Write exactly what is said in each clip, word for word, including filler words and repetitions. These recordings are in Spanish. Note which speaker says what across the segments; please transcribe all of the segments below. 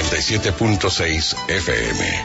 Speaker 1: noventa y siete punto seis F M.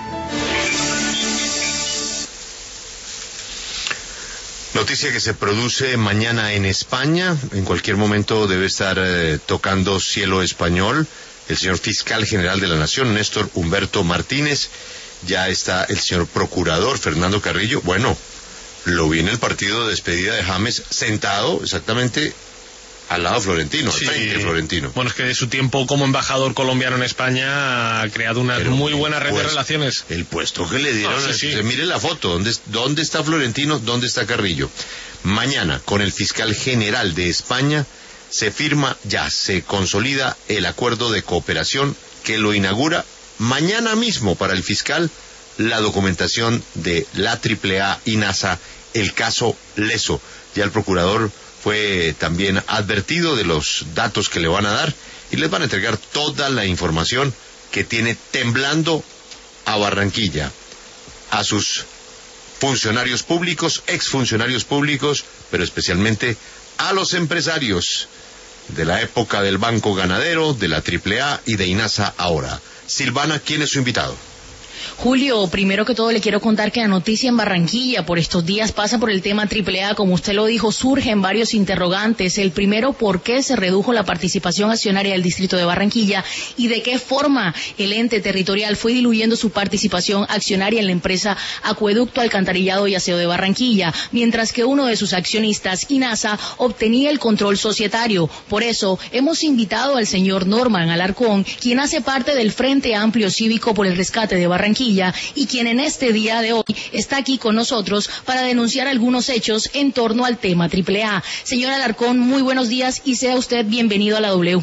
Speaker 2: Noticia que se produce mañana en España. En cualquier momento debe estar eh, tocando cielo español el señor fiscal general de la Nación, Néstor Humberto Martínez. Ya está el señor procurador Fernando Carrillo. Bueno, lo vi en el partido de despedida de James, sentado exactamente al lado de Florentino,
Speaker 3: sí.
Speaker 2: Frente de Florentino.
Speaker 3: Bueno, es que de su tiempo como embajador colombiano en España ha creado una
Speaker 2: Pero
Speaker 3: muy buena red
Speaker 2: puesto,
Speaker 3: de relaciones.
Speaker 2: El puesto que le dieron,
Speaker 3: Ah, sí, sí.
Speaker 2: mire la foto, ¿dónde, ¿dónde está Florentino? ¿Dónde está Carrillo? Mañana, con el fiscal general de España, se firma, ya se consolida el acuerdo de cooperación que lo inaugura mañana mismo para el fiscal la documentación de la triple A y NASA, el caso Leso. Ya el procurador fue también advertido de los datos que le van a dar y les van a entregar toda la información que tiene temblando a Barranquilla, a sus funcionarios públicos, exfuncionarios públicos, pero especialmente a los empresarios de la época del Banco Ganadero, de la triple A y de INASA ahora. Silvana, ¿quién es su invitado?
Speaker 4: Julio, primero que todo le quiero contar que la noticia en Barranquilla por estos días pasa por el tema triple A, como usted lo dijo, surgen varios interrogantes. El primero, ¿por qué se redujo la participación accionaria del distrito de Barranquilla? Y de qué forma el ente territorial fue diluyendo su participación accionaria en la empresa Acueducto, Alcantarillado y Aseo de Barranquilla, mientras que uno de sus accionistas, INASA, obtenía el control societario. Por eso, hemos invitado al señor Norman Alarcón, quien hace parte del Frente Amplio Cívico por el Rescate de Barranquilla, y quien en este día de hoy está aquí con nosotros para denunciar algunos hechos en torno al tema triple A. Señor Alarcón, muy buenos días y sea usted bienvenido a la W.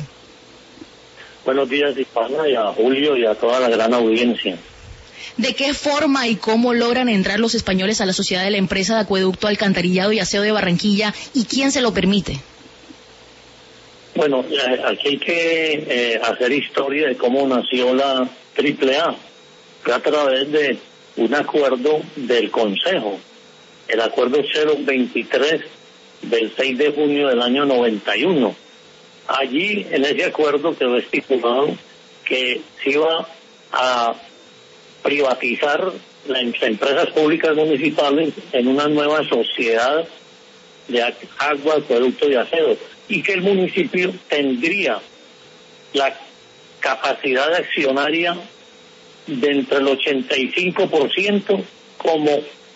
Speaker 5: Buenos días, Hispana, y a Julio y a toda la gran audiencia.
Speaker 4: ¿De qué forma y cómo logran entrar los españoles a la sociedad de la empresa de Acueducto, Alcantarillado y Aseo de Barranquilla y quién se lo permite?
Speaker 5: Bueno, aquí hay que eh, hacer historia de cómo nació la triple A. Fue a través de un acuerdo del Consejo, el acuerdo cero veintitrés del seis de junio del año noventa y uno. Allí, en ese acuerdo quedó estipulado que se iba a privatizar las empresas públicas municipales en una nueva sociedad de agua, acueducto y aseo, y que el municipio tendría la capacidad accionaria de entre el ochenta y cinco por ciento como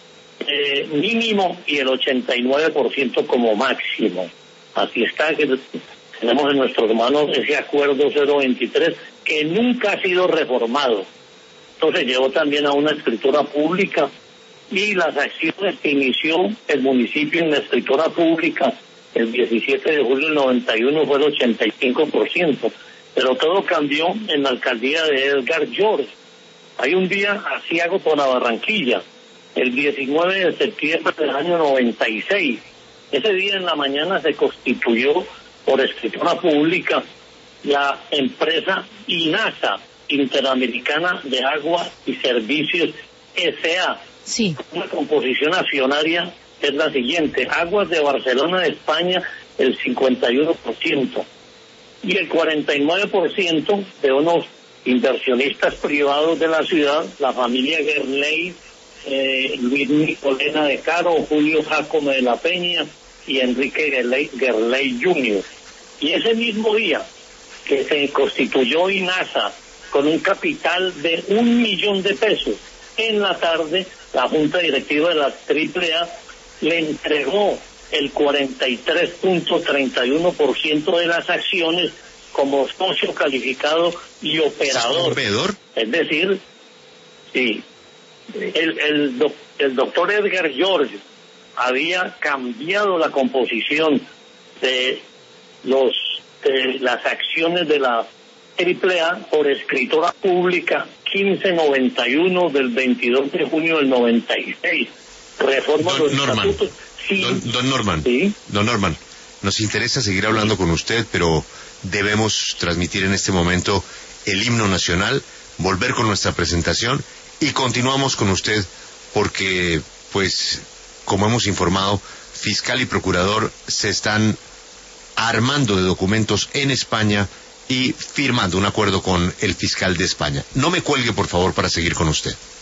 Speaker 5: eh, mínimo y el ochenta y nueve por ciento como máximo. Así está, que tenemos en nuestras manos ese acuerdo cero veintitrés que nunca ha sido reformado. Entonces llevó también a una escritura pública y las acciones que inició el municipio en la escritura pública el diecisiete de julio del noventa y uno fue el ochenta y cinco por ciento, pero todo cambió en la alcaldía de Edgar George. Hay un día aciago por la Barranquilla, el diecinueve de septiembre del año noventa y seis. Ese día en la mañana se constituyó por escritura pública la empresa INASA, Interamericana de Agua y Servicios S A.
Speaker 4: Sí.
Speaker 5: Una composición accionaria es la siguiente: Aguas de Barcelona de España, el cincuenta y uno por ciento, y el cuarenta y nueve por ciento de unos inversionistas privados de la ciudad, la familia Gerley, eh, Luis Nicolena de Caro, Julio Jacome de la Peña y Enrique Gerley, Gerley junior Y ese mismo día que se constituyó INASA con un capital de un millón de pesos, en la tarde la Junta Directiva de la triple A le entregó el cuarenta y tres punto treinta y uno por ciento de las acciones como socio calificado y operador. Es decir, sí, el, el, doc, el doctor Edgar George había cambiado la composición de los de las acciones de la triple A por escritura pública quince noventa y uno del veintidós de junio del noventa y seis. Reforma
Speaker 2: don
Speaker 5: los
Speaker 2: Norman,
Speaker 5: estatutos. Sí.
Speaker 2: Don, don Norman,
Speaker 5: ¿Sí?
Speaker 2: Don Norman, nos interesa seguir hablando con usted, pero debemos transmitir en este momento el himno nacional, volver con nuestra presentación y continuamos con usted porque, pues, como hemos informado, fiscal y procurador se están armando de documentos en España y firmando un acuerdo con el fiscal de España. No me cuelgue, por favor, para seguir con usted.